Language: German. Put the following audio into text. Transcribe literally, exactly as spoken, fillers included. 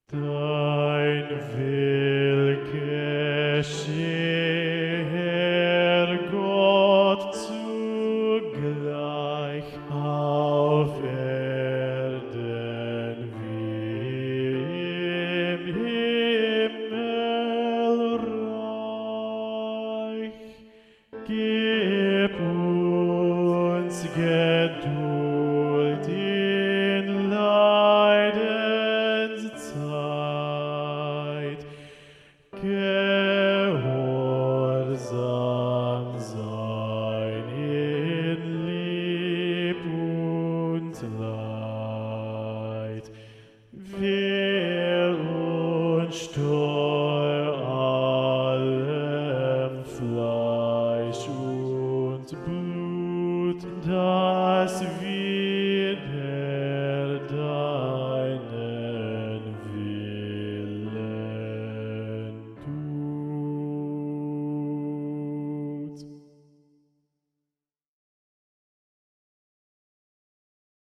Dein will geschehe, Herr Gott, zugleich auf Erden wie im Himmelreich. Gib uns Geduld in Leidenszeit, gehorsam sein in Lieb und Leid. Wehr und Sturm